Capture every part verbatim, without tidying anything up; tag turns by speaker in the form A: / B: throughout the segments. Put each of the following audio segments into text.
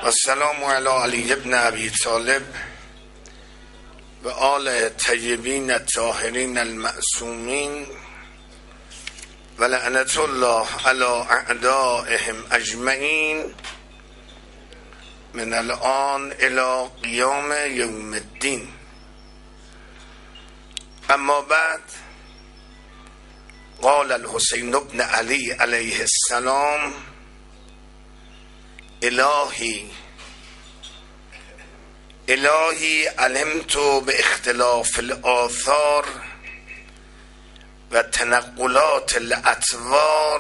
A: السلام علی علی ابن ابی طالب و آل طیبین الطاهرین المعصومین و لعنت الله علی اعدائهم اجمعین من الان الی قیام یوم الدین. اما بعد، قال الحسین بن علی علیه السلام: الهی الهی علمت به اختلاف الآثار و تنقلات الاطوار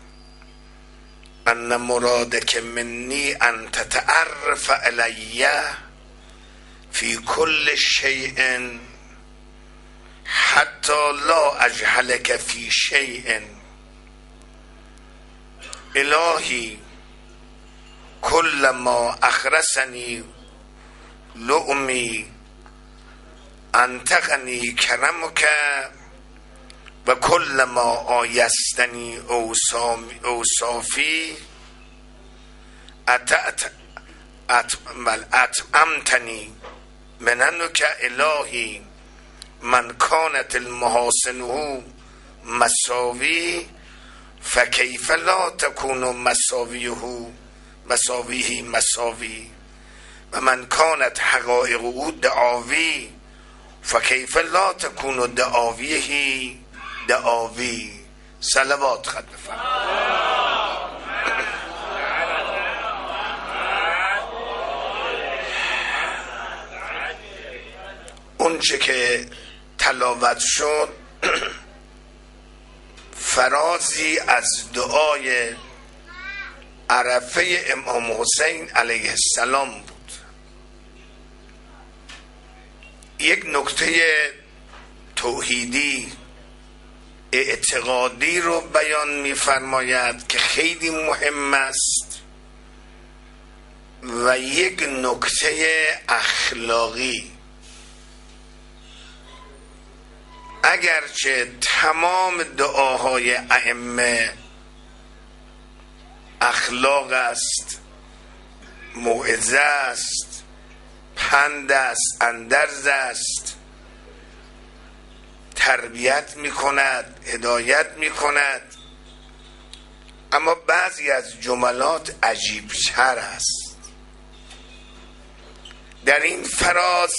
A: ان مرادک منی ان تتعرف علی فی کل شیء حتی لا اجهلک فی شیء. الهی کل ما اخرسنی لؤمی انتقنی کرمک و کل ما آیستنی اوصافی اتعمتنی مننک. الهی من کانت المحاسنه مساوی فکیف لا تکون مساویه مساویه مساوی و من کانت حقائقه دعاوی فکیف لا تکون دعاویه دعاوی. صلوات خط بفرمایید. اون چه که تلاوت شد فرازی از دعای عرفه امام حسین علیه السلام بود. یک نکته توحیدی اعتقادی رو بیان می‌فرماید که خیلی مهم است و یک نکته اخلاقی. اگرچه تمام دعاهای ائمه اخلاق است، موعظه است، پند است، اندرز است، تربیت می کند، هدایت می کند، اما بعضی از جملات عجیب تر است. در این فراز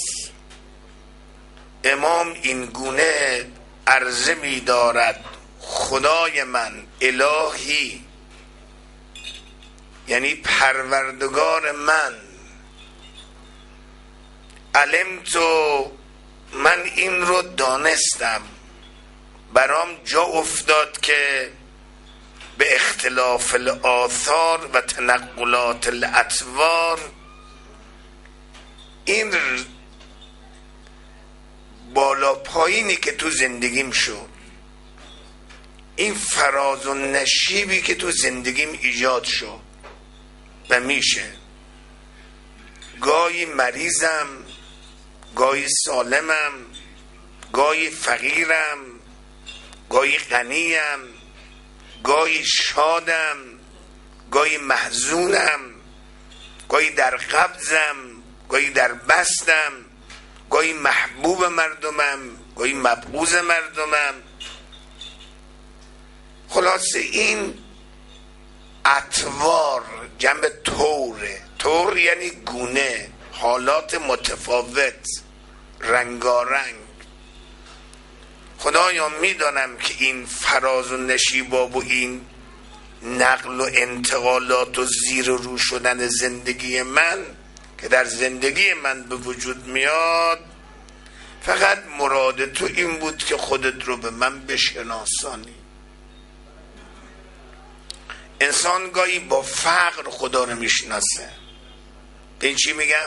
A: امام این گونه عرضه می دارد: خدای من، الهی یعنی پروردگار من، علمتو، من این رو دانستم، برام جا افتاد که به اختلاف الآثار و تنقلات الاطوار این بالا پایینی که تو زندگیم شد، این فراز و نشیبی که تو زندگیم ایجاد شد و میشه، گاهی مریضم، گاهی سالمم، گاهی فقیرم، گاهی غنیم، گاهی شادم، گاهی محزونم، گاهی در قبضم، گاهی در بستم، گاهی محبوب مردمم، گاهی مبغوض مردمم. خلاصه این اطوار جنب طوره. طور یعنی گونه، حالات متفاوت، رنگارنگ. خدایا میدانم که این فراز و نشیباب و این نقل و انتقالات و زیر و رو شدن زندگی من که در زندگی من به وجود میاد، فقط مراد تو این بود که خودت رو به من بشناسانی. انسان گاهی با فقر خدا رو میشناسه. به این چی میگم؟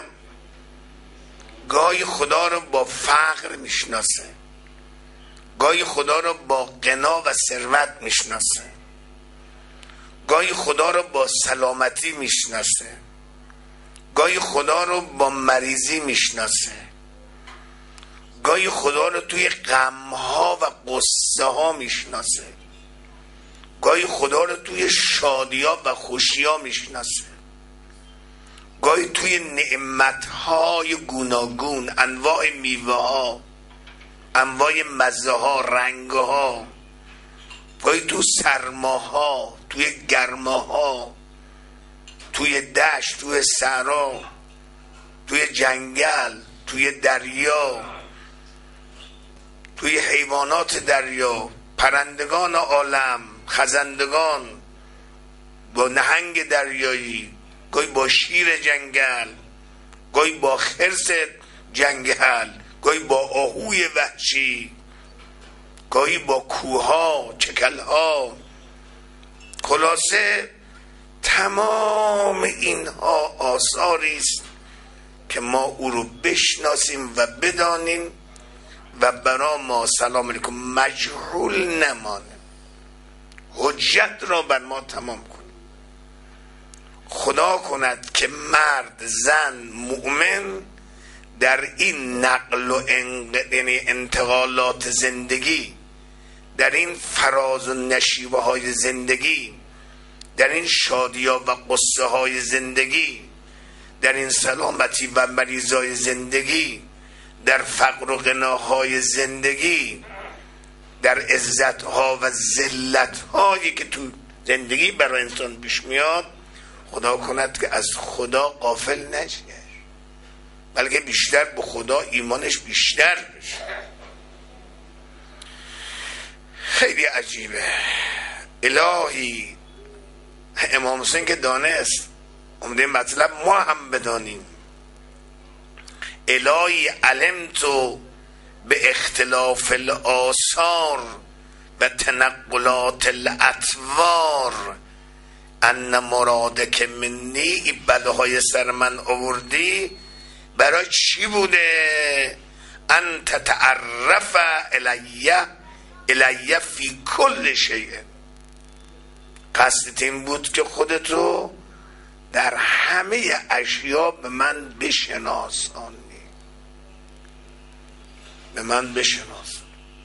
A: گاهی خدا رو با فقر میشناسه، گاهی خدا رو با غنا و ثروت میشناسه، گاهی خدا رو با سلامتی میشناسه، گاهی خدا رو با مریضی میشناسه، گاهی خدا رو توی غمها و قصه ها میشناسه، گاهی خدا رو توی شادیا و خوشیا میشناسه، گاهی توی نعمتهای گوناگون، انواع میوه ها، انواع مزه ها، رنگ ها، گاهی تو سرماها، توی گرماها، توی دشت، توی صحرا، توی جنگل، توی دریا، توی حیوانات دریا، پرندگان عالم، خزندگان، با نهنگ دریایی، گاهی با شیر جنگل، گاهی با خرس جنگل، گاهی با آهوی وحشی، گاهی با کوها، چکلها. خلاصه تمام اینها آثاری است که ما او رو بشناسیم و بدانیم و برا ما سلام علیکم مجهول نمانه، حجت را بر ما تمام کن. خدا کند که مرد، زن، مؤمن در این نقل و انتقالات زندگی، در این فراز و نشیبه های زندگی، در این شادیا و قصه های زندگی، در این سلامتی و مریضای زندگی، در فقر و غناهای زندگی، در عزتها و ذلتهایی که تو زندگی برای انسان پیش میاد، خدا کند که از خدا غافل نشه، بلکه بیشتر به خدا ایمانش بیشتر بشه. خیلی عجیبه. الهی امام حسین که دانست، عمده مطلب ما هم بدانیم. الهی علمتو به اختلاف الآثار و تنقلات الاطوار ان مرادک منی. این بلاهای سر من آوردی برای چی بوده؟ ان تتعرف الیه الیه فی کل شیء. قصدت این بود که خودتو در همه اشیا به من بشناسانی، به من بشناس.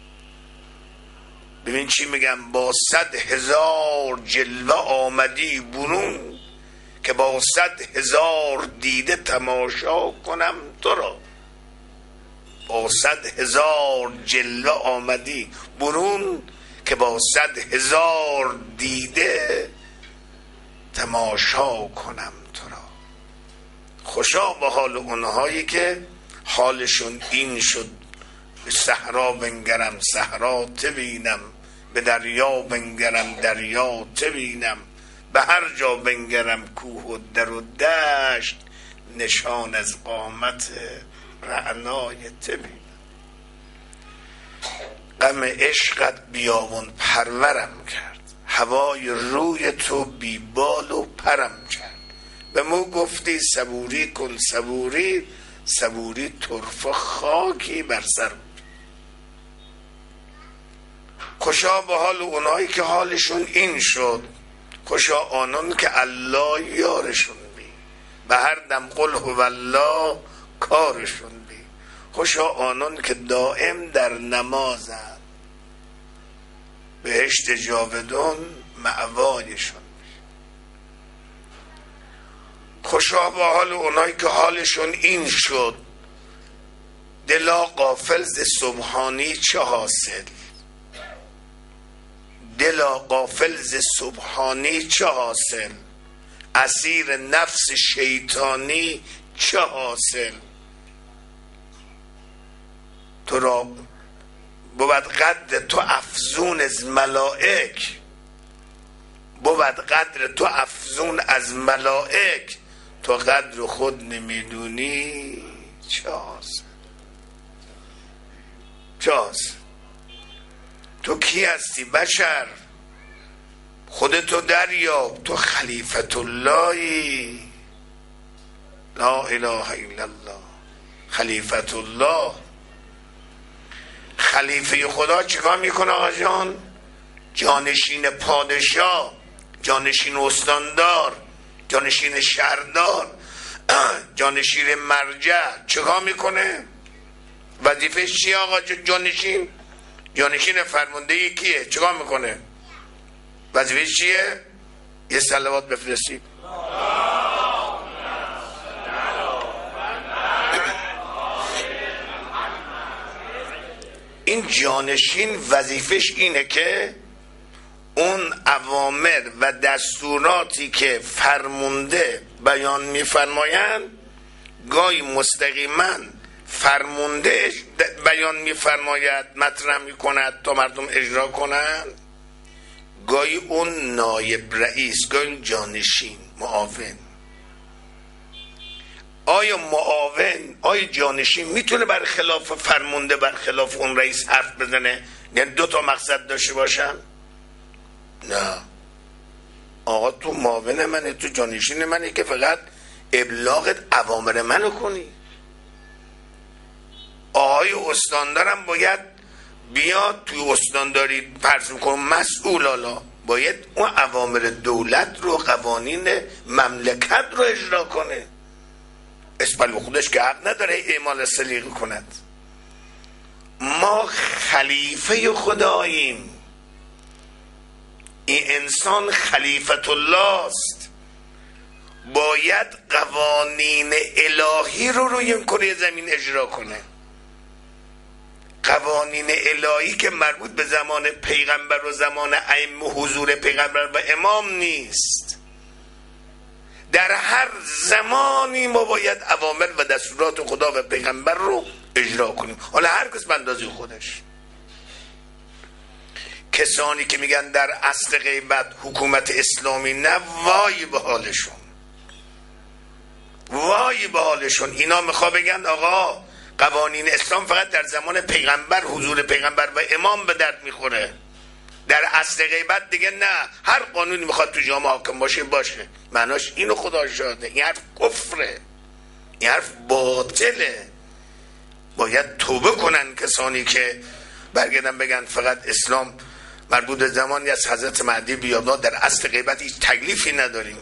A: ببین چی میگم، با صد هزار جلوه آمدی برون که با صد هزار دیده تماشا کنم تو را. با صد هزار جلوه آمدی برون که با صد هزار دیده تماشا کنم تو را. خوشا به حال اونهایی که حالشون این شد، به صحرا بنگرم صحرا تبینم، به دریا بنگرم دریا تبینم، به هر جا بنگرم کوه و در و دشت، نشان از قامت رعنای تبینم. غم عشقت بیابون پرورم کرد، هوای روی تو بی بال و پرم کرد. به مو گفتی صبوری کن صبوری، صبوری طرفه خاکی بر سر. خوشا به حال اونایی که حالشون این شد، خوشا آنان که الله یارشون بی، به هر دم قل هو الله کارشون بی. خوشا آنان که دائم در نمازن، بهشت جاودان مأوایشون. خوشا به حال اونایی که حالشون این شد، دلا غافل ز سبحانی چه حاصل، دلا غافل ز سبحانی چه حاصل، اسیر نفس شیطانی چه حاصل. تو را بود قدر تو افزون از ملائک، بود قدر تو افزون از ملائک، تو قدر خود نمیدونی چه حاصل، چه حاصل. تو کی هستی بشر؟ خودتو دریاب، تو خلیفت اللهی، لا اله الا الله. خلیفت الله، خلیفه خدا چیکار میکنه آقا جان؟ جانشین پادشاه، جانشین استاندار، جانشین شهردار، جانشین مرجع چیکار میکنه؟ وظیفه‌اش چیه آقا جانشین؟ جانشین فرمانده کیه؟ چیکار میکنه؟ وظیفه‌اش چیه؟ یه صلوات بفرستید. این جانشین وظیفش اینه که اون اوامر و دستوراتی که فرمونده بیان میفرمایند گاهی مستقیما فرمونده بیان میفرماید مطرح میکند تا مردم اجرا کنند، گاهی اون نایب رئیس، گاهی جانشین معاون. آیا معاون آیا جانشین میتونه بر خلاف فرمونده بر خلاف اون رئیس حرف بزنه؟ یعنی دو تا مقصد داشته باشن؟ نه. آقا تو معاون منه، تو جانشین منه که فقط ابلاغ اوامر منو کنی. آقای استاندارم باید بیاد توی استانداری فرض میکنم مسئول، حالا باید اون اوامر دولت رو، قوانین مملکت رو اجرا کنه. اسپل به خودش که حق نداره اعمال سلیقه کند. ما خلیفه خداییم، این انسان خلیفت الله است، باید قوانین الهی رو روی کره زمین اجرا کنه. قوانین الهی که مربوط به زمان پیغمبر و زمان ائمه حضور پیغمبر و امام نیست. در هر زمانی ما باید اوامر و دستورات خدا و پیغمبر رو اجرا کنیم، حالا هر کس به اندازه خودش. کسانی که میگن در اصل غیبت حکومت اسلامی نه، وای به حالشون، وای به حالشون. اینا میخوا بگن آقا قوانین اسلام فقط در زمان پیغمبر حضور پیغمبر و امام به درد میخوره، در اصل غیبت دیگه نه، هر قانونی میخواد تو جامعه حاکم باشه باشه. معناش اینو خدا شاهده، این حرف کفره، این حرف باطله. باید توبه کنن کسانی که برگردن بگن فقط اسلام مربوط به زمانی از حضرت مهدی بیاد، در اصل غیبت هیچ تکلیفی نداریم،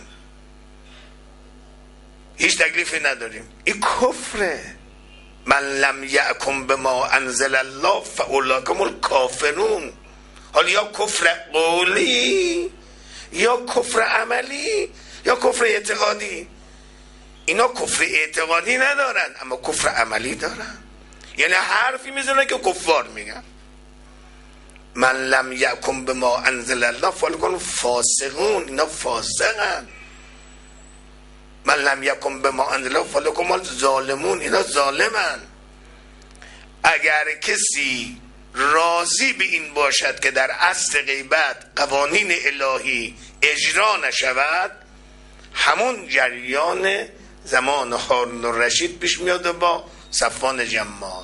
A: هیچ تکلیفی نداریم. این کفره. من لم یحکم بما انزل الله فاولئک هم الکافرون. حالا یا کفر قولی یا کفر عملی یا کفر اعتقادی. اینا کفر اعتقادی ندارن اما کفر عملی دارن، یعنی حرفی میزنن که کفار میگن. من لم یحکم بما انزل الله فاولئک هم فاسقون. اینا فاسقن. من لم یحکم بما انزل الله فاولئک هم الظالمون. اینا ظالمن. اگر کسی راضی به این باشد که در اصل غیبت قوانین الهی اجرا نشود، همون جریان زمان هارون الرشید پیش میاد با صفوان جمال.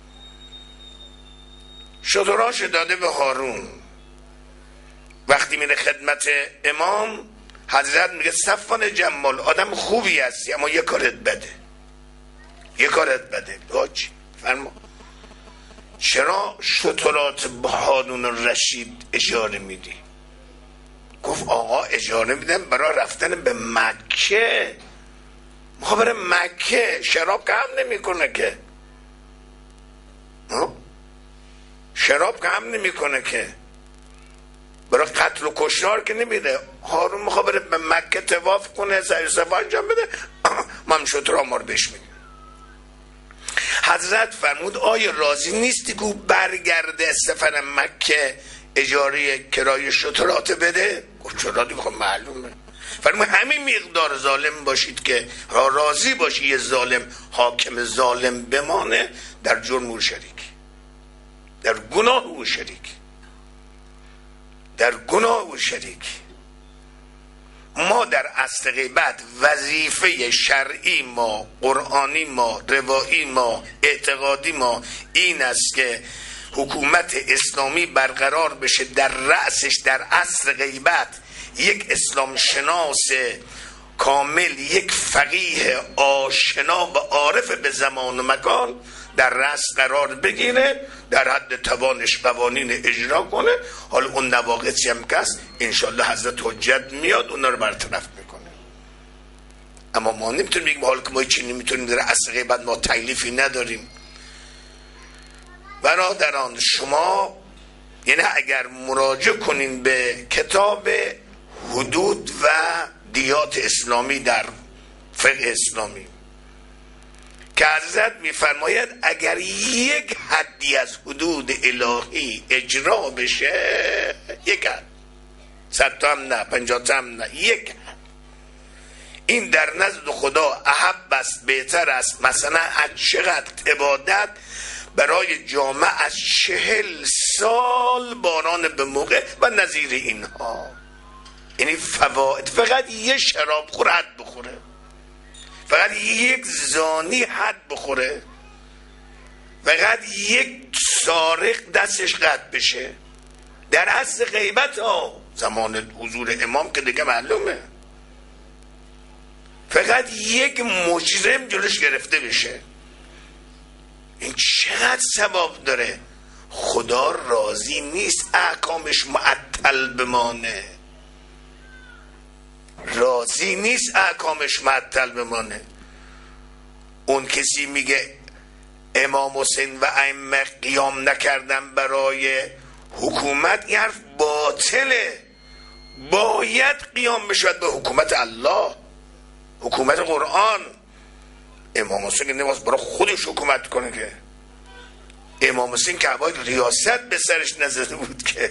A: شتراش داده به هارون. وقتی میره خدمت امام، حضرت میگه صفوان جمال آدم خوبی هستی اما یه کارت بده، یه کارت بده. باچی فرما چرا شترات به هارون الرشید اجاره میدی؟ گفت آقا اجاره میدم برای رفتن به مکه. ما بره مکه شراب که هم نمی کنه که، شراب که هم نمی کنه که، برای قتل و کشتار که نمیده. هارون میخواد بره به مکه طواف کنه، سعی صفا انجام بده، ما هم شترها ما رو بهش میدیم. حضرت فرمود آیا راضی نیستی که برگرده سفر مکه اجاره کرایه شترات بده؟ گفت چرا دیگه معلومه. فرمود همین مقدار ظالم باشید که راضی باشی یه ظالم حاکم ظالم بمانه، در جرم او شریک، در گناه او شریک، در گناه او شریک. ما در اصل غیبت وظیفه شرعی ما، قرآنی ما، روایی ما، اعتقادی ما این است که حکومت اسلامی برقرار بشه، در رأسش در اصل غیبت یک اسلام شناس کامل، یک فقیه آشنا و عارف به زمان و مکان در رأس قرار بگیره، در حد توانش قوانین اجرا کنه. حالا اون نواقصی هم که هست انشالله حضرت حجت میاد اونا رو برطرف میکنه. اما ما نمیتونیم بگیم حالا که ما چی نمیتونیم، در اصل غیبت ما تکلیفی نداریم. برادران شما یعنی اگر مراجعه کنین به کتاب حدود و دیات اسلامی در فقه اسلامی، که حضرت میفرماید اگر یک حدی از حدود الهی اجرا بشه، یک حد، صد تا هم نه، پنجاه تا هم نه، یک حد، این در نزد خدا احب است، بهتر است مثلا از چقدر عبادت برای جامعه از چهل سال باران به موقع و نظیر اینها. یعنی فواید، فقط یه شراب خور حد بخوره، فقط یک زانی حد بخوره، فقط یک سارق دستش قطع بشه، در اصل غیبت ها زمان حضور امام که دیگه معلومه، فقط یک مجرم جلوش گرفته بشه، این چقدر ثواب داره. خدا راضی نیست احکامش معطل بمانه، راضی نیست احکامش معطل بمانه. اون کسی میگه امام حسین و ائمه قیام نکردن برای حکومت، این حرف باطله. باید قیام بشود به حکومت الله، حکومت قرآن. امام حسین که نماز برای خودش حکومت کنه، که امام حسین که باید ریاست به سرش نزده بود. که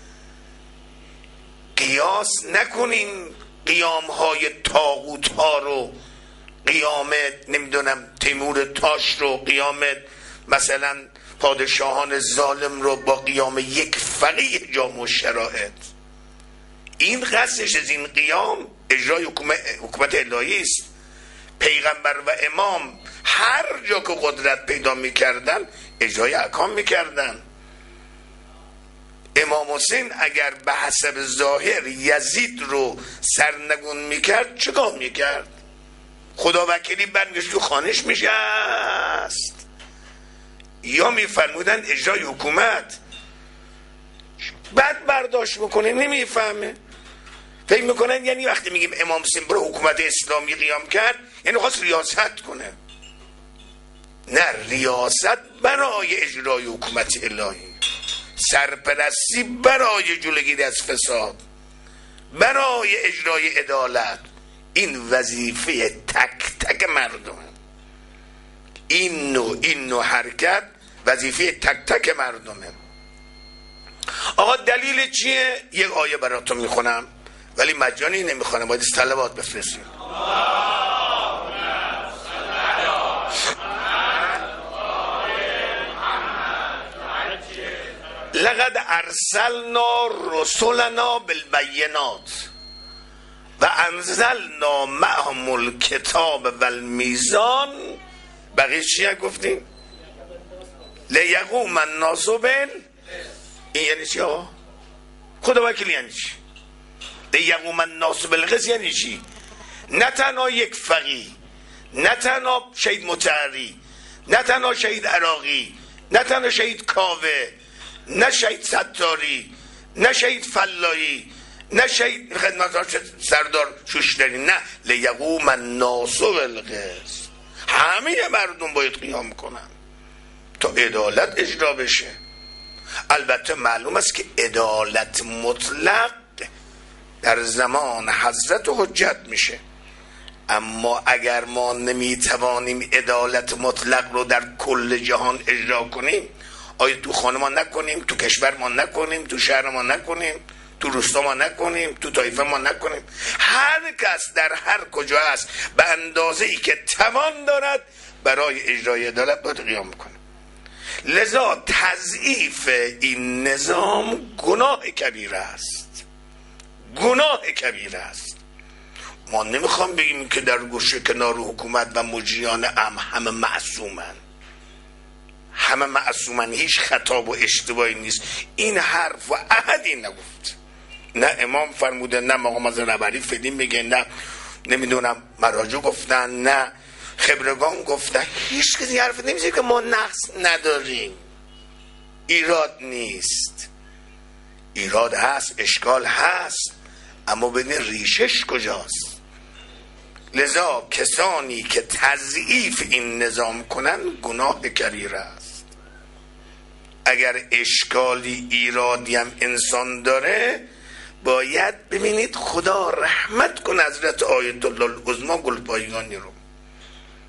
A: قیاس نکنین قیام های طاغوت ها رو، قیام نمیدونم تیمور تاش رو، قیام مثلا پادشاهان ظالم رو با قیام یک فقیه جامع و شرائط. این قصدش از این قیام اجرای حکومت, حکومت الهی است. پیغمبر و امام هر جا که قدرت پیدا میکردن اجرای احکام میکردن. امام حسین اگر به حسب ظاهر یزید رو سرنگون میکرد چیکار میکرد؟ خدا وکیلی برگشت تو خانش میشست، یا میفرمودن اجرای حکومت. بعد برداشت بکنه، نمیفهمه، فکر میکنن یعنی وقتی میگیم امام حسین برای حکومت اسلامی قیام کرد یعنی خواست ریاست کنه. نه، ریاست برای اجرای حکومت الهی، سرپرستی برای جلوگیری از فساد، برای اجرای عدالت. این وظیفه تک تک مردمه. این نوع این نوع حرکت وظیفه تک تک مردمه. آقا دلیل چیه؟ یک آیه براتون میخونم، ولی مجانی نمیخونم، باید صلوات بفرستیم. لقد ارسلنا رسلنا بالبینات و انزلنا معهم الکتاب و المیزان. بقیه چیه گفتیم؟ لیقوم الناس بال، این یعنی چی آقا؟ خدا وکیل یعنی چی؟ لیقوم الناس بالقسط یعنی چی؟ نه تنها یک فقیه، نه تنها شهید مطهری، نه تنها شهید عراقی، نه تنها شهید کاوه، نه شهید ستاری، نه شهید فلایی، نه شهید خدمتکار سردار شوشتری، نه، لیقوم الناس بالقسط. همه مردم باید قیام کنن تا عدالت اجرا بشه. البته معلوم است که عدالت مطلق در زمان حضرت حجت میشه، اما اگر ما نمیتوانیم عدالت مطلق رو در کل جهان اجرا کنیم، آیا تو خانه ما نکنیم، تو کشور ما نکنیم، تو شهر ما نکنیم، تو روستا ما نکنیم، تو طایفه ما نکنیم؟ هر کس در هر کجا است به اندازه‌ای که توان دارد برای اجرای عدالت باید قیام کنه. لذا تضعیف این نظام گناه کبیر است، گناه کبیر است. ما نمیخوام بگیم که در گوشه کنار حکومت و مجریان ام همه معصومن، همه معصومن، هیچ خطا و اشتباهی نیست. این حرف و احدی نگفت، نه امام فرموده، نه مقام از ربری فدی میگه، نه نمیدونم مراجع گفتن، نه خبرگان گفتن. هیچ کسی حرف نمیزه که ما نقص نداریم. ایراد نیست، ایراد هست، اشکال هست، اما ببین ریشش کجاست. لذا کسانی که تضعیف این نظام کنن گناه کبیر است. اگر اشکالی ایرادی هم انسان داره باید ببینید خدا رحمت کن حضرت آیت الله العظما گلپایگانی رو.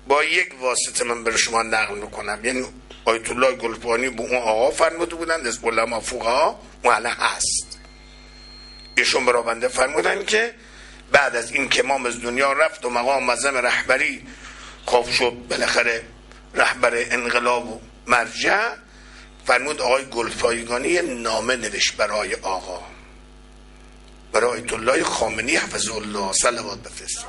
A: با یک واسطه من بر شما نقل میکنم. یعنی آیت الله گلپانی به اون آقا فرموده بودن از علما فقها، اون الان هست، ایشون برای بنده فرمودن که بعد از این که امام از دنیا رفت و مقام معظم رهبری خواب شد، بالاخره رهبر انقلاب و مرجع، فرمود آقای گلپایگانی نامه نوشت برای آقا، برای آیت الله خامنه‌ای حفظه الله صلوات بفرست.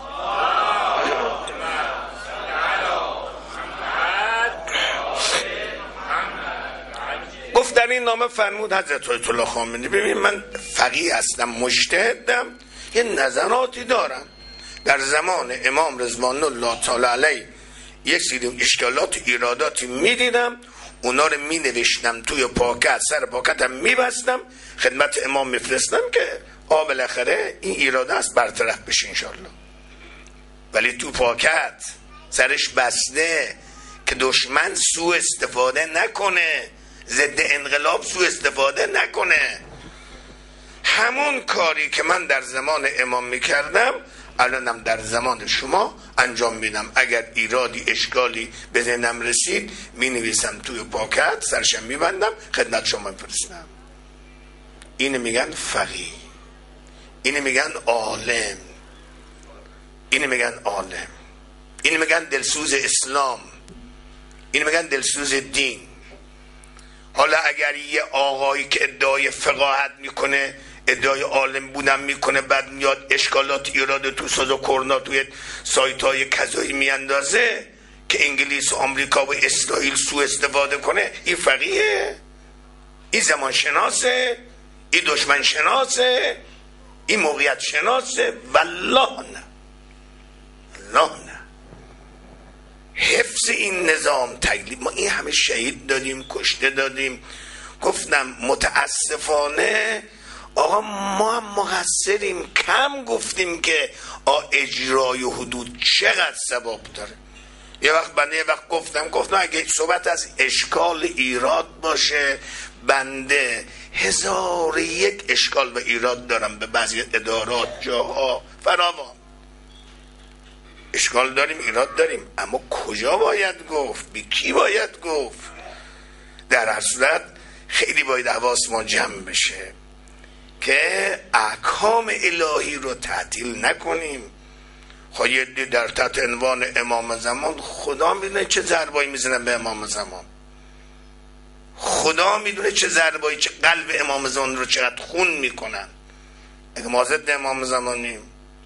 A: گفت در این نامه فرمود حضرت آیت الله خامنه‌ای ببین من فقیه هستم، مجتهدم، یه نظراتی دارم، در زمان امام رضوان الله تعالی علیه یک سری اشکالات و ایراداتی میدیدم، اونا رو می نوشتم توی پاکت، سر پاکتم می بستم، خدمت امام میفرستم که آ بالاخره این ایراده است برطرف بشه انشالله. ولی تو پاکت سرش بسته که دشمن سوء استفاده نکنه، ضد انقلاب سوء استفاده نکنه. همون کاری که من در زمان امام میکردم الانم در زمان شما انجام میدم. اگر ایرادی اشکالی به ذهنم رسید می نویسم توی پاکت، سرشم میبندم، خدمت شما میفرستم. اینو میگن فقیه، اینو میگن عالم، اینو میگن عالم، اینو میگن دلسوز اسلام، اینو میگن دلسوز دین. حالا اگر یه آقایی که ادعای فقاهت میکنه، ادعای عالم بودن میکنه، بعد میاد اشکالات ایراد تو ساز و کرنا توی سایت های کذایی میاندازه که انگلیس و آمریکا و اسرائیل سوء استفاده کنه، این فقیه؟ این زمان شناسه؟ این دشمن شناسه؟ این موقعیت شناسه؟ والله نه، والله نه. حفظ این نظام تکلیف، ما این همه شهید دادیم، کشته دادیم. گفتم متاسفانه آقا ما هم مقصریم، کم گفتیم که آ اجرای حدود چقدر ثواب داره. یه وقت بنده یه وقت گفتم گفتم اگه صحبت از اشکال ایراد باشه، بنده هزار یک اشکال و ایراد دارم به بعضی ادارات، جاها فراوان اشکال داریم، ایراد داریم، اما کجا باید گفت، بی کی باید گفت؟ در هر صورت خیلی باید حواس ما جمع بشه که احکام الهی رو تعطیل نکنیم. خواهید در تحت عنوان امام زمان، خدا میدونه چه ضربایی میزنن به امام زمان، خدا میدونه چه ضربایی، چه قلب امام زمان رو چقدر خون میکنن. اگه ما ضد امام زمانیم،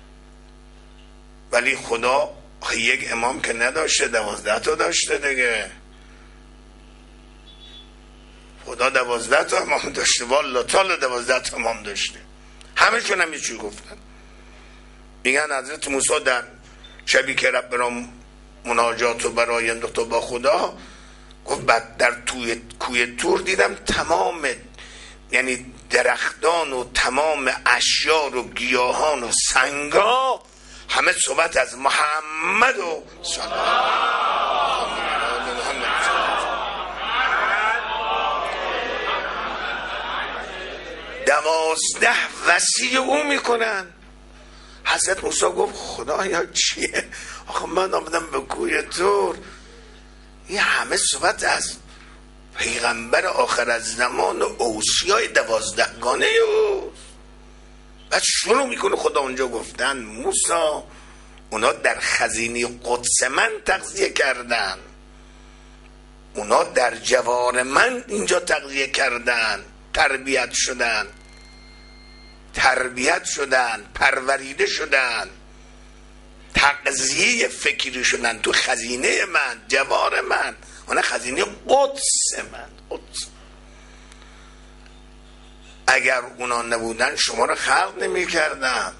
A: ولی خدا یک امام که نداشته، دوازده تا داشته دیگه. خدا دوازده تا امام داشته، والله تعالی دوازده تا امام داشته، همه چون هم یه چی گفتن. میگن حضرت موسی در شبی که رب برام مناجات و برای انداخت با خدا، گفت بعد در توی کوی تور دیدم تمام، یعنی درختان و تمام اشیار و گیاهان و سنگا همه صحبت از محمد و صلی الله دوازده وصی او میکنن. حضرت موسی گفت خدایا چیه؟ آخه من آمدم به کوی تور، این همه صحبت از پیغمبر آخر از زمان و اوصیای دوازدهگانه او. بعد شروع میکنه خدا اونجا گفتن موسی اونا در خزینه قدس من تغذیه کردن، اونا در جوار من اینجا تغذیه کردن، تربیت شدن، تربیت شدن، پروریده شدن، تغذیه فکری شدن تو خزینه من، جوار من، اونا خزینه قدس من، قدس. اگر اونا نبودن شما رو خلق نمی کردن،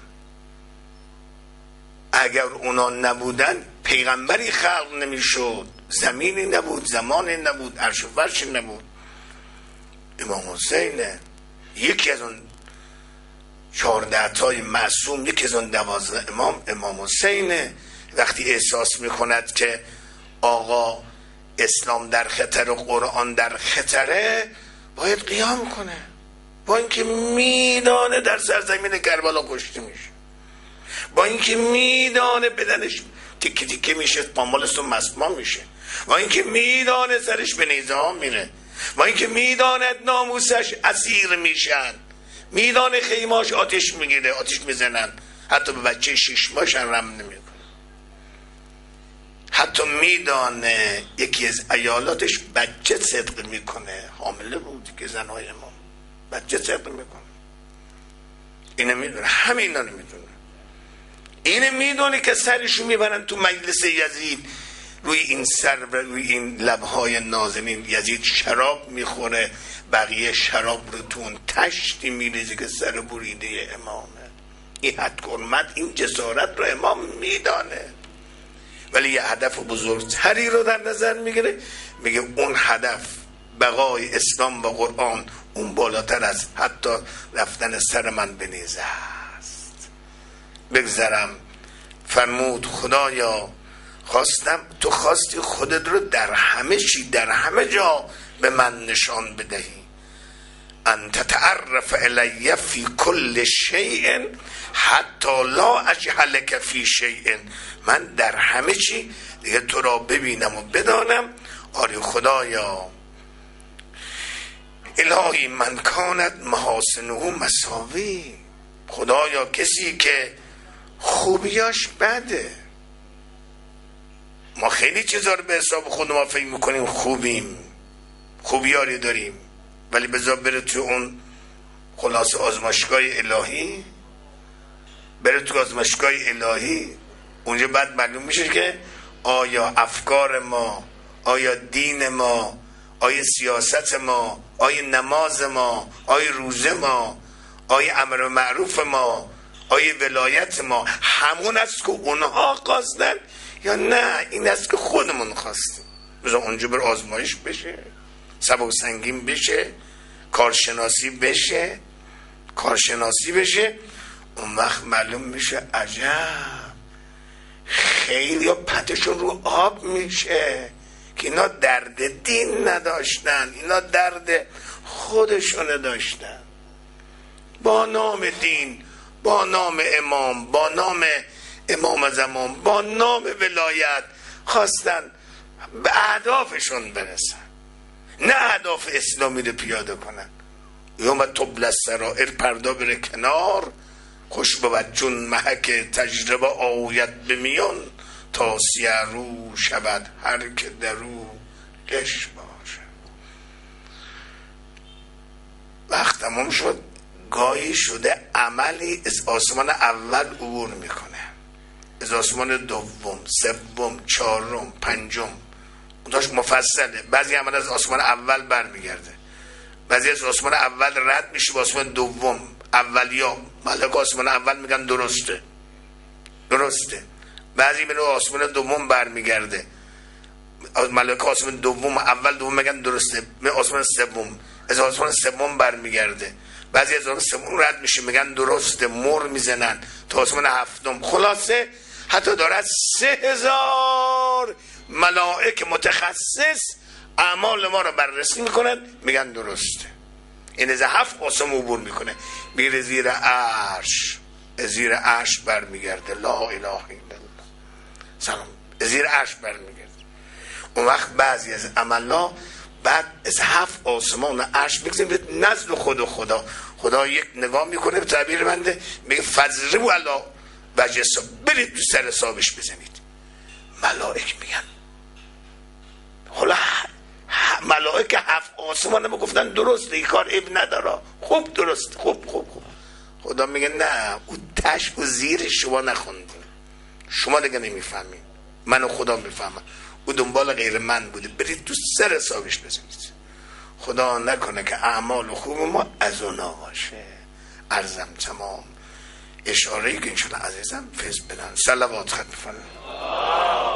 A: اگر اونا نبودن پیغمبری خلق نمی شد، زمینی نبود، زمانی نبود، عرش و فرشی نبود. امام حسین یکی از اون چهارده تای معصوم، یکی از اون دوازده امام امام حسین وقتی احساس میکند که آقا اسلام در خطر و قرآن در خطره، باید قیام کنه، با اینکه میدانه در سرزمین کربلا کشته میشه، با اینکه میدانه بدنش تیکه تیکه میشه، پامالش رو مسمام میشه. و اینکه میدانه سرش به نیزه ها میره، و اینکه میداند ناموسش اسیر میشن، میدانه خیماش آتش میگیره، آتش میزنن، حتی به بچه شش ماهش رحم نمیکنه. حتی میدانه یکی از ایالاتش بچه صدق میکنه، حامله بود که زنهای امام، بچه صدق میکنه. اینه میدونه، همین اینو میدونه. اینه میدونه که سرشو میبرن تو مجلس یزید، روی این سر و روی این لبهای نازنین یزید شراب میخوره، بقیه شراب رو تو اون تشتی میریزه که سر بریده امامه. این حد حرمت، این جسارت رو امام میدانه، ولی یه هدف بزرگتری رو در نظر میگیره. میگه اون هدف بقای اسلام و قرآن اون بالاتر از حتی رفتن سر من به نیزه است. بگذرم فرمود خدایا خواستم تو خواستی خودت رو در همه چی، در همه جا به من نشان بدهی. انت تعرف الی فی کل شیء حتی لا اجهلک فی شیء. من در همه چی دیگه تو را ببینم و بدانم. آری خدایا الهی من کانت محاسنه مساوی. خدایا کسی که خوبیاش بده، ما خیلی چیزا رو به حساب خود ما فکر میکنیم خوبیم، خوبیاری داریم، ولی بذار بره تو اون خلاص آزمایشگاه الهی، بره تو آزمایشگاه الهی، اونجا بعد معلوم میشه که آیا افکار ما، آیا دین ما، آیا سیاست ما، آیا نماز ما، آیا روزه ما، آیا امر معروف ما، آیا ولایت ما همون است که اونها خواستن یا نه این است که خودمون خواستیم. بذار اونجا بر آزمایش بشه، سبک سنگین بشه، کارشناسی بشه، کارشناسی بشه. اون وقت معلوم میشه عجب خیلی ها پتشون رو آب میشه که اینا درد دین نداشتن، اینا درد خودشون داشتن. با نام دین، با نام امام، با نام امام زمان، با نام ولایت خواستن به اهدافشون برسن، نه اهداف اسلامی رو پیاده کنن. یوم تبل السرائر، پردا بره کنار، خوش بود چون محک تجربه آید به میان، تا سیه رو شود هر که در رو گش باشه. وقت تمام شد، گاهی شده عملی از آسمان اول عبور میکنه، از آسمان دوم، سوم، چهارم، پنجم، اونتاش مفصله. بعضی عمل از آسمان اول برمیگرده، بعضی از آسمان اول رد میشه به آسمان دوم. اولیا ملک آسمان اول میگن درسته درسته، بعضی به آسمان دوم برمیگرده، ملک آسمان دوم اول دوم میگن درسته، به آسمان سوم، از آسمان سوم برمیگرده، بعضی از آسمان سوم رد میشه میگن درسته، مر میزنن تا آسمان هفتم. خلاصه حتی دارد سه هزار ملائک متخصص اعمال ما رو بررسی میکنن، میگن درسته. این از هفت آسمان عبور میکنه، میره زیر عرش، زیر عرش برمیگرده، لا اله الا الله، سلام، زیر عرش برمیگرده. اون وقت بعضی از عملا بعد از هفت آسمان عرش میگذاریم نزد خود و خدا. خدا یک نگاه میکنه، به تعبیر بنده میگه فضربوا علی وجه حساب، برید تو سر حسابش بزنید. ملائک میگن حالا ملائک هفت آسمان ما گفتن درسته، این کار اب نداره، خوب درست، خوب خوب خوب. خدا میگه نه، او تش و زیر شما نخوندین، شما دیگه نمیفهمین، من و خدا میفهمم، او دنبال غیر من بوده، برید تو سر حسابش بزنید. خدا نکنه که اعمال خوب ما از اونا باشه. عرضم تمام. اشاره ای که انشالله عزیزم فیض بدن. صلوات ختم فرمایید.